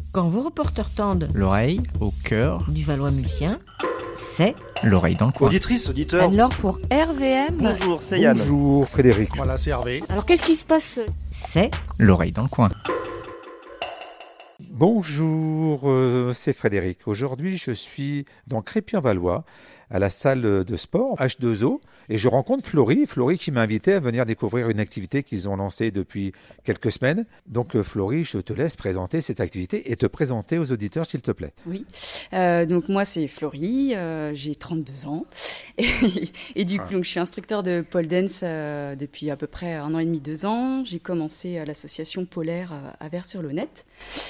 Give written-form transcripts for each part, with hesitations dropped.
Quand vos reporters tendent L'oreille au cœur du Valois-Mulsien, c'est l'oreille dans le coin. Auditrice, auditeur. Alors pour RVM, Bonjour, c'est Yann. Bonjour Frédéric. Voilà, c'est Hervé. alors qu'est-ce qui se passe? c'est L'oreille dans le coin. Bonjour, c'est Frédéric. Aujourd'hui, je suis dans Crépy-en-Valois, à la salle de sport H2O, et je rencontre Florie qui m'a invité à venir découvrir une activité qu'ils ont lancée depuis quelques semaines. Donc Florie, je te laisse présenter cette activité et te présenter aux auditeurs, s'il te plaît. Oui, donc moi c'est Florie, j'ai 32 ans et du coup donc, je suis instructeur de pole dance depuis à peu près 1 an et demi, 2 ans. J'ai commencé à l'association Polaire à Vers-sur-Launette.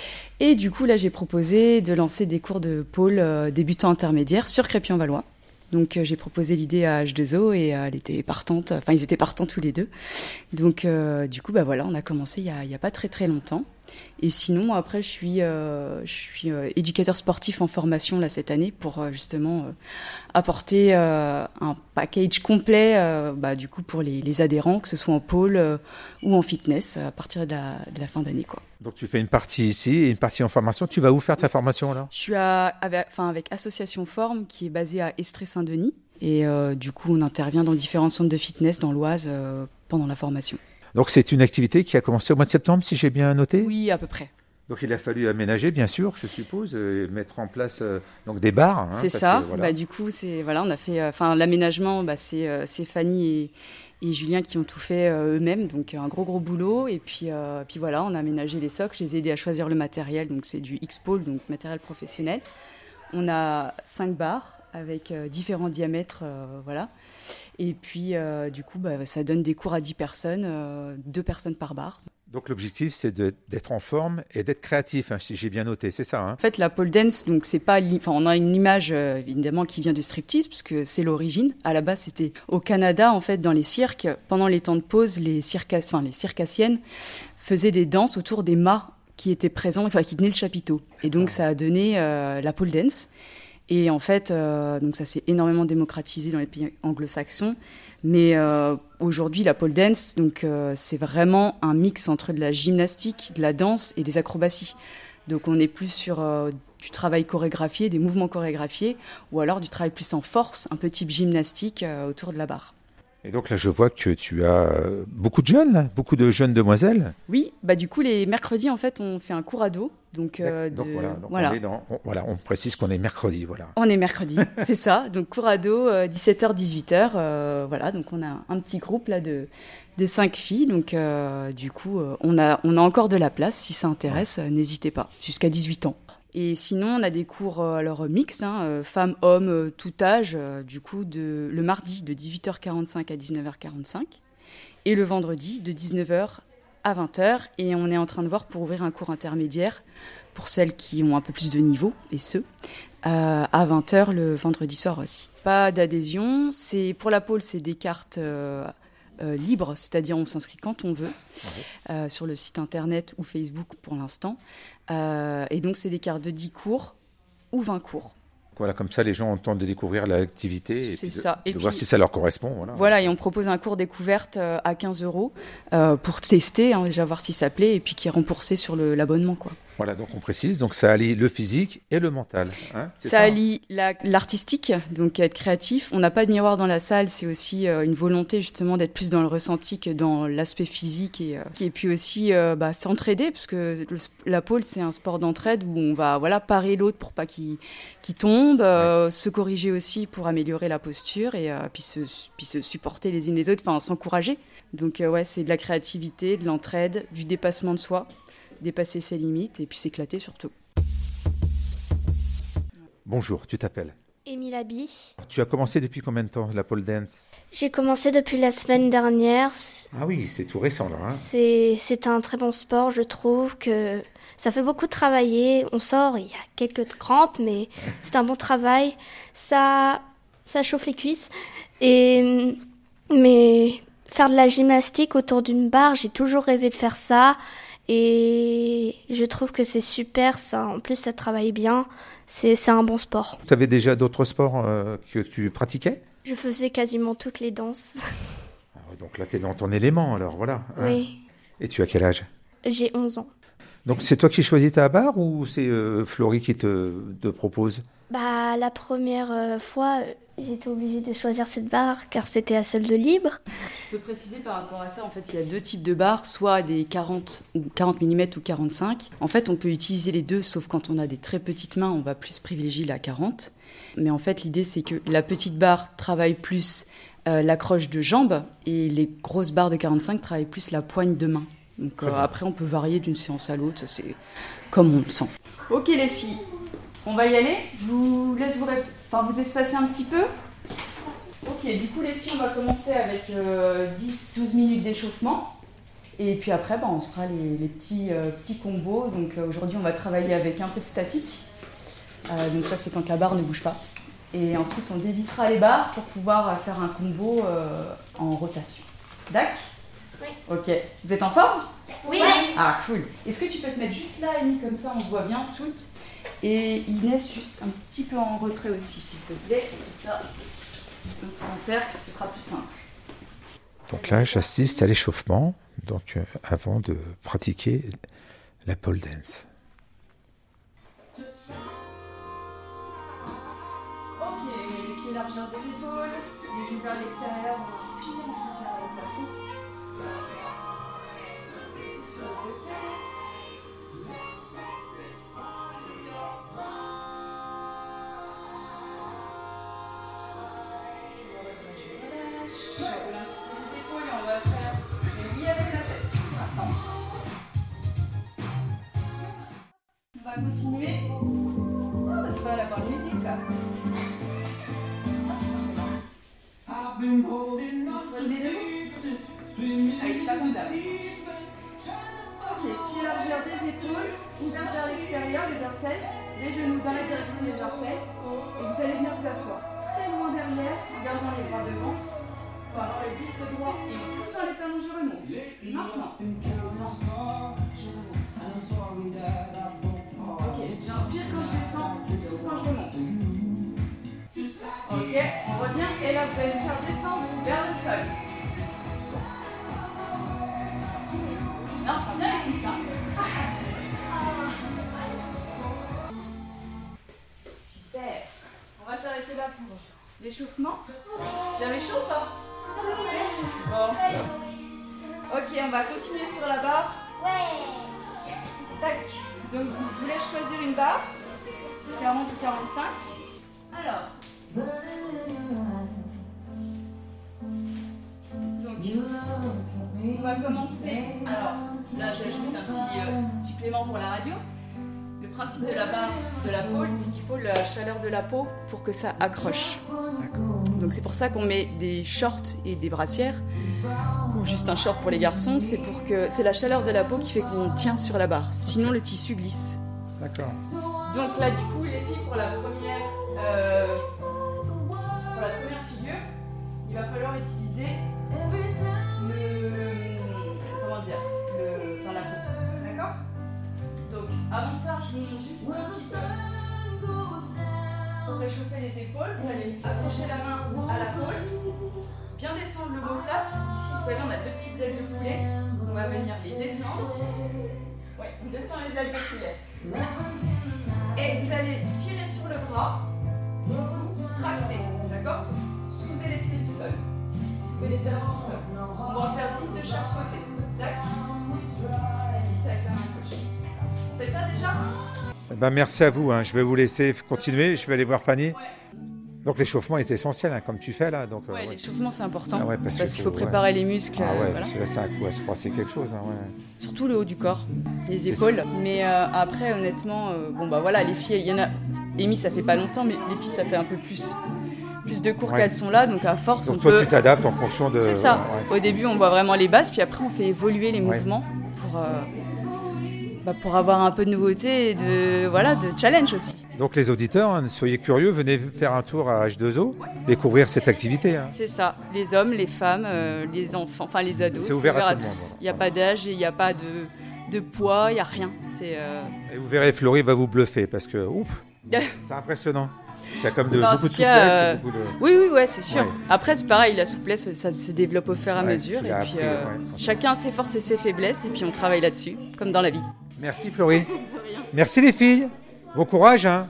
Et du coup, là, j'ai proposé de lancer des cours de pôle débutants intermédiaires sur Crépy-en-Valois. Donc, j'ai proposé l'idée à H2O et elle était partante. Enfin, ils étaient partants tous les deux. Donc, du coup, bah voilà, on a commencé il y a pas très très longtemps. Et sinon, après, je suis éducateur sportif en formation là cette année pour justement apporter un package complet, du coup pour les adhérents, que ce soit en pôle ou en fitness à partir de la fin d'année, quoi. Donc tu fais une partie ici et une partie en formation. Tu vas où faire ta formation là ? Je suis avec Association Forme qui est basée à Estrée-Saint-Denis et du coup on intervient dans différents centres de fitness dans l'Oise pendant la formation. Donc c'est une activité qui a commencé au mois de septembre, si j'ai bien noté ? Oui, à peu près. Donc il a fallu aménager, bien sûr, je suppose, mettre en place donc des bars. C'est ça. Du coup, on a fait. L'aménagement, c'est Fanny et Julien qui ont tout fait eux-mêmes, donc un gros boulot. Et puis voilà, on a aménagé les socles. Je les ai aidés à choisir le matériel. Donc c'est du X-Pole, donc matériel professionnel. On a 5 bars avec différents diamètres, voilà. Et puis du coup, ça donne des cours à 10 personnes, 2 personnes par bar. Donc l'objectif, c'est d'être en forme et d'être créatif, si j'ai bien noté, c'est ça, hein ? En fait, la pole dance, donc c'est pas, on a une image évidemment qui vient du striptease, puisque c'est l'origine. À la base, c'était au Canada, en fait, dans les cirques. Pendant les temps de pause, les circassiennes faisaient des danses autour des mâts qui étaient présents, qui tenaient le chapiteau. Et donc, ça a donné la pole dance. Et en fait, donc ça s'est énormément démocratisé dans les pays anglo-saxons. Mais aujourd'hui, la pole dance, donc c'est vraiment un mix entre de la gymnastique, de la danse et des acrobaties. Donc on est plus sur du travail chorégraphié, des mouvements chorégraphiés, ou alors du travail plus en force, un peu type gymnastique autour de la barre. Et donc là, je vois que tu as beaucoup de jeunes demoiselles. Oui, du coup, les mercredis, en fait, on fait un cours ado. Donc voilà. On précise qu'on est mercredi, voilà. On est mercredi, c'est ça. Donc cours ado, 17h, 18h, voilà. Donc on a un petit groupe là de 5 filles. Donc du coup, on a encore de la place. Si ça intéresse, n'hésitez pas. Jusqu'à 18 ans. Et sinon, on a des cours mixtes, femmes, hommes, tout âge, du coup, le mardi de 18h45 à 19h45 et le vendredi de 19h à 20h. Et on est en train de voir pour ouvrir un cours intermédiaire pour celles qui ont un peu plus de niveau, et ceux, à 20h le vendredi soir aussi. Pas d'adhésion. Pour la pôle, c'est des cartes libres, c'est-à-dire on s'inscrit quand on veut, sur le site internet ou Facebook pour l'instant. Et donc, c'est des cartes de 10 cours ou 20 cours. Voilà, comme ça, les gens ont le temps de découvrir l'activité et de voir si ça leur correspond. Voilà, et on propose un cours découverte à 15 € pour tester, déjà voir si ça plaît, et puis qui est remboursé sur l'abonnement, quoi. Voilà, donc on précise, donc ça allie le physique et le mental. Ça allie l'artistique, donc être créatif. On n'a pas de miroir dans la salle, c'est aussi une volonté justement d'être plus dans le ressenti que dans l'aspect physique et puis aussi s'entraider, parce que la pole c'est un sport d'entraide où on va parer l'autre pour pas qu'il tombe, se corriger aussi pour améliorer la posture et puis se supporter les unes les autres, s'encourager. Donc c'est de la créativité, de l'entraide, du dépassement de soi. Dépasser ses limites et puis s'éclater surtout. Bonjour, tu t'appelles ? Émile Abi. Tu as commencé depuis combien de temps la pole dance ? J'ai commencé depuis la semaine dernière. Ah oui, c'est tout récent là. C'est un très bon sport, je trouve que ça fait beaucoup travailler. On sort, il y a quelques crampes, mais c'est un bon travail. Ça chauffe les cuisses. Mais faire de la gymnastique autour d'une barre, j'ai toujours rêvé de faire ça. Et je trouve que c'est super, ça. En plus, ça travaille bien. C'est un bon sport. Tu avais déjà d'autres sports que tu pratiquais ? Je faisais quasiment toutes les danses. Donc là, tu es dans ton élément, alors voilà. Oui. Et tu as quel âge ? J'ai 11 ans. Donc c'est toi qui choisis ta barre ou c'est Florie qui te propose? Bah, la première fois, j'étais obligée de choisir cette barre car c'était la seule de libre. Je peux préciser par rapport à ça, en fait, il y a 2 types de barres, soit des 40 mm ou 45. En fait, on peut utiliser les deux, sauf quand on a des très petites mains, on va plus privilégier la 40. Mais en fait, l'idée, c'est que la petite barre travaille plus l'accroche de jambe et les grosses barres de 45 travaillent plus la poigne de main. Donc après, on peut varier d'une séance à l'autre, c'est comme on le sent. Ok les filles, on va y aller. Je vous laisse vous espacer un petit peu. Ok, du coup les filles, on va commencer avec 10-12 minutes d'échauffement. Et puis après, on se fera les petits combos. Donc aujourd'hui, on va travailler avec un peu de statique. Donc ça, c'est quand la barre ne bouge pas. Et ensuite, on dévissera les barres pour pouvoir faire un combo en rotation. D'accord ? Oui. Ok. Vous êtes en forme ? Oui. Ah, cool. Est-ce que tu peux te mettre juste là, Amy, comme ça, on voit bien toutes. Et Inès, juste un petit peu en retrait aussi, s'il te plaît. Comme ça, on se resserre, ce sera plus simple. Donc là, j'assiste à l'échauffement, donc avant de pratiquer la pole dance. Ok, les pieds largeur des épaules, les genoux vers l'extérieur, on va inspirer, on s'attire avec la fond. Sur le côté. Je roule un petit peu les épaules et on va faire des oui avec la tête. Maintenant. On va continuer. Oh, c'est pas la bonne musique là. Allez, c'est pas comme d'hab. Ok, pied largeur des épaules, ouvert vers l'extérieur, les orteils, les genoux dans la direction des orteils. Et vous allez venir vous asseoir très loin derrière, en gardant les bras devant. On va avoir le buste droit et on pousse sur les talons, je remonte. Maintenant, je remonte. Ok, j'inspire quand je descends, je souffle quand je remonte. Ok, on revient et là vous allez me faire descendre vers le sol. Non, c'est bien les cuisses, hein. Super. On va s'arrêter là pour l'échauffement. Vous avez chaud ou pas? Bon. Ok, on va continuer sur la barre. Tac. Donc je vous laisse choisir une barre. 40 ou 45. Alors. Donc, on va commencer. Alors, là, j'ajoute un petit supplément pour la radio. Le principe de la barre de la pole, c'est qu'il faut la chaleur de la peau pour que ça accroche. Donc, c'est pour ça qu'on met des shorts et des brassières, ou juste un short pour les garçons. C'est pour que c'est la chaleur de la peau qui fait qu'on tient sur la barre. Sinon, le tissu glisse. D'accord. Donc là, du coup, les filles, pour la première figure, il va falloir utiliser la peau. D'accord? Donc, avant ça, je vous montre juste un petit peu. Pour réchauffer les épaules, vous allez accrocher la main à la pôle, bien descendre le omoplate. Ici, vous savez, on a 2 petites ailes de poulet. On va venir les descendre. Oui, on descend les ailes de poulet. Et vous allez tirer sur le bras, tracter, d'accord? Soulevez les pieds du sol. Soulevez les talons du sol. On va en faire 10 de chaque côté. Tac. Et 10 avec la main gauche. On fait ça déjà? Merci à vous, hein. Je vais vous laisser continuer, je vais aller voir Fanny. Donc l'échauffement est essentiel, hein, comme tu fais là. Donc, ouais, l'échauffement c'est important, parce qu'il faut préparer les muscles. Voilà. Voilà. Parce que là c'est un coup à se froisser quelque chose. Hein, Surtout le haut du corps, les épaules. Ça. Mais après honnêtement, les filles, il y en a... Amy ça fait pas longtemps, mais les filles ça fait un peu plus de cours qu'elles sont là, donc à force donc toi tu t'adaptes en fonction de... C'est ça, Au début on voit vraiment les bases, puis après on fait évoluer les mouvements pour avoir un peu de nouveauté et de challenge aussi. Donc les auditeurs, hein, soyez curieux, venez faire un tour à H2O, découvrir cette activité. Hein. C'est ça, les hommes, les femmes, les enfants, enfin les ados, c'est ouvert à tous. Voilà. Il n'y a pas d'âge, il n'y a pas de poids, il n'y a rien. Et vous verrez, Florie va vous bluffer parce que c'est impressionnant. Il y a comme beaucoup de souplesse. Oui, c'est sûr. Ouais. Après, c'est pareil, la souplesse, ça se développe au fur et à mesure. Et puis, chacun a ses forces et ses faiblesses, et puis on travaille là-dessus, comme dans la vie. Merci Florie. Merci les filles. Bon courage. Hein.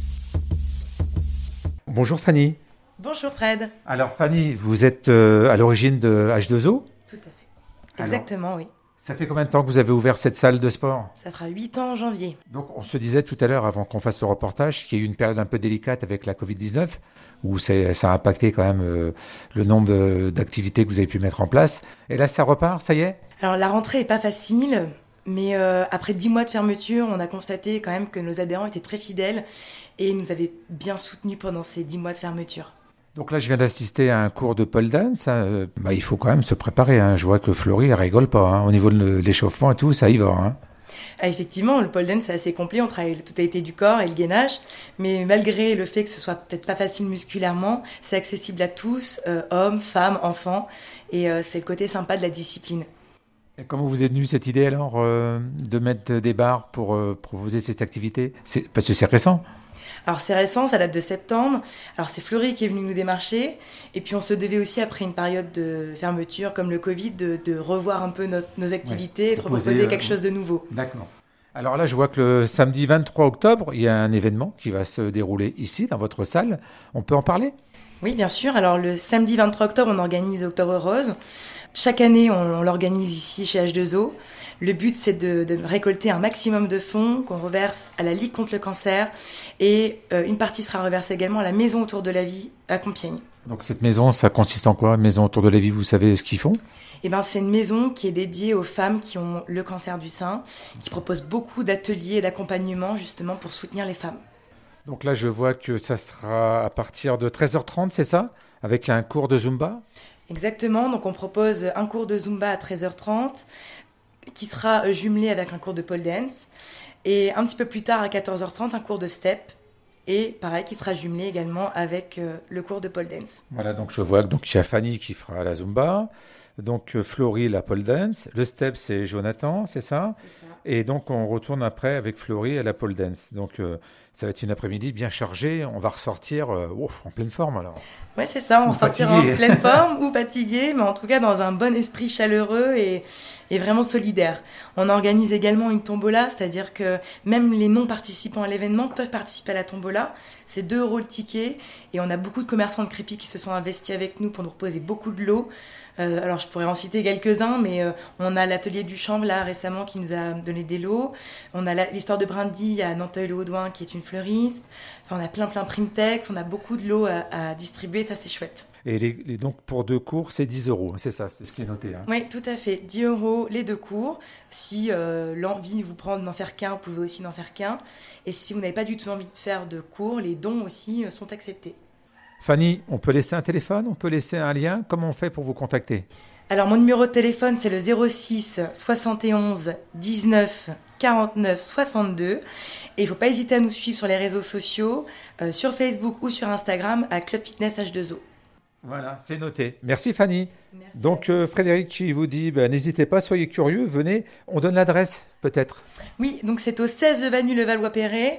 Bonjour Fanny. Bonjour Fred. Alors Fanny, vous êtes à l'origine de H2O ? Tout à fait. Exactement, oui. Ça fait combien de temps que vous avez ouvert cette salle de sport ? Ça fera 8 ans en janvier. Donc on se disait tout à l'heure, avant qu'on fasse le reportage, qu'il y a eu une période un peu délicate avec la Covid-19, où ça a impacté quand même le nombre d'activités que vous avez pu mettre en place. Et là, ça repart, ça y est ? Alors la rentrée n'est pas facile, mais après 10 mois de fermeture, on a constaté quand même que nos adhérents étaient très fidèles et nous avaient bien soutenus pendant ces 10 mois de fermeture. Donc là, je viens d'assister à un cours de pole dance. Il faut quand même se préparer. Hein. Je vois que Florie, elle rigole pas. Hein. Au niveau de l'échauffement et tout, ça y va. Hein. Ah, effectivement, le pole dance, c'est assez complet. On travaille la totalité du corps et le gainage. Mais malgré le fait que ce soit peut-être pas facile musculairement, c'est accessible à tous, hommes, femmes, enfants. Et c'est le côté sympa de la discipline. Et comment vous est venue cette idée alors de mettre des barres pour proposer cette activité ? Parce que c'est récent. Alors c'est récent, ça date de septembre. Alors c'est Florie qui est venue nous démarcher. Et puis on se devait aussi, après une période de fermeture comme le Covid, de revoir un peu nos activités et de proposer quelque chose de nouveau. D'accord. Alors là, je vois que le samedi 23 octobre, il y a un événement qui va se dérouler ici, dans votre salle. On peut en parler ? Oui, bien sûr. Alors le samedi 23 octobre, on organise Octobre Rose. Chaque année, on l'organise ici chez H2O. Le but, c'est de récolter un maximum de fonds qu'on reverse à la Ligue contre le cancer. Et une partie sera reversée également à la Maison autour de la vie à Compiègne. Donc cette maison, ça consiste en quoi ? Maison autour de la vie, vous savez ce qu'ils font ? C'est une maison qui est dédiée aux femmes qui ont le cancer du sein, qui propose beaucoup d'ateliers et d'accompagnement justement pour soutenir les femmes. Donc là, je vois que ça sera à partir de 13h30, c'est ça ? Avec un cours de Zumba ? Exactement, donc on propose un cours de Zumba à 13h30 qui sera jumelé avec un cours de pole dance et un petit peu plus tard à 14h30 un cours de step et pareil qui sera jumelé également avec le cours de pole dance. Voilà, donc je vois qu'il y a Fanny qui fera la Zumba, donc Florie la pole dance, le step c'est Jonathan, c'est ça ? C'est ça. Et donc on retourne après avec Florie à la pole dance. Donc ça va être une après-midi bien chargée, on va ressortir en pleine forme alors. Oui, c'est ça, on sortira en pleine forme ou fatigué, mais en tout cas dans un bon esprit chaleureux et vraiment solidaire. On organise également une tombola, c'est-à-dire que même les non-participants à l'événement peuvent participer à la tombola. C'est 2 € le ticket et on a beaucoup de commerçants de crépis qui se sont investis avec nous pour nous proposer beaucoup de lots. Alors je pourrais en citer quelques-uns, mais on a l'atelier du chanvre là récemment qui nous a donné des lots. On a l'histoire de Brindille à Nanteuil-le-Haudouin qui est une fleuriste. Enfin, on a plein Primtex, on a beaucoup de lots à distribuer, ça c'est chouette. Et donc pour 2 cours, c'est 10 €, c'est ça, c'est ce qui est noté. Hein. Oui, tout à fait, 10 € les 2 cours. Si l'envie vous prend d'en faire qu'un, vous pouvez aussi n'en faire qu'un. Et si vous n'avez pas du tout envie de faire de cours, les dons aussi sont acceptés. Fanny, on peut laisser un téléphone, on peut laisser un lien. Comment on fait pour vous contacter ? Alors, mon numéro de téléphone, c'est le 06 71 19 49 62. Et il ne faut pas hésiter à nous suivre sur les réseaux sociaux, sur Facebook ou sur Instagram, à Club Fitness H2O. Voilà, c'est noté. Merci Fanny. Merci. Donc Frédéric qui vous dit, n'hésitez pas, soyez curieux, venez. On donne l'adresse peut-être. Oui, donc c'est au 16 de Vanu-le-Valois-Perret.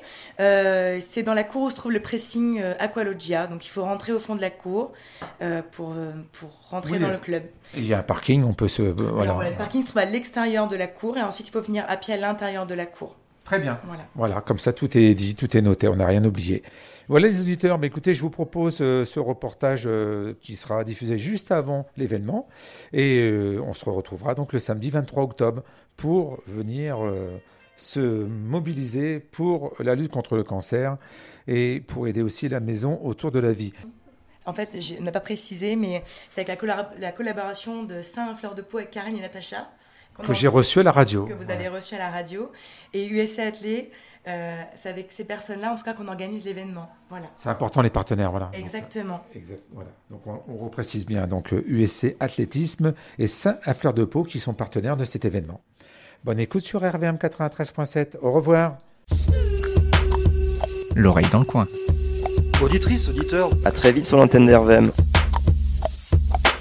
C'est dans la cour où se trouve le pressing Aqualogia. Donc il faut rentrer au fond de la cour pour rentrer dans le club. Il y a un parking, on peut se... Alors, le parking se trouve à l'extérieur de la cour et ensuite il faut venir à pied à l'intérieur de la cour. Très bien. Voilà, comme ça tout est dit, tout est noté, on n'a rien oublié. Voilà les auditeurs, mais écoutez, je vous propose ce reportage qui sera diffusé juste avant l'événement et on se retrouvera donc le samedi 23 octobre pour venir se mobiliser pour la lutte contre le cancer et pour aider aussi la maison autour de la vie. En fait, on n'a pas précisé, mais c'est avec la collaboration de Saint-Fleur de Pau avec Karine et Natacha. Que j'ai reçu à la radio. Que vous avez reçu à la radio. Et USA Athlé, c'est avec ces personnes-là, en tout cas, qu'on organise l'événement. Voilà. C'est important, les partenaires, voilà. Exactement. Voilà. Donc, on reprécise bien. Donc, USC Athlétisme et Saint-Fleur de Pau qui sont partenaires de cet événement. Bonne écoute sur RVM 93.7. Au revoir. L'oreille dans le coin. Auditrice, auditeur, à très vite sur l'antenne d'RVM.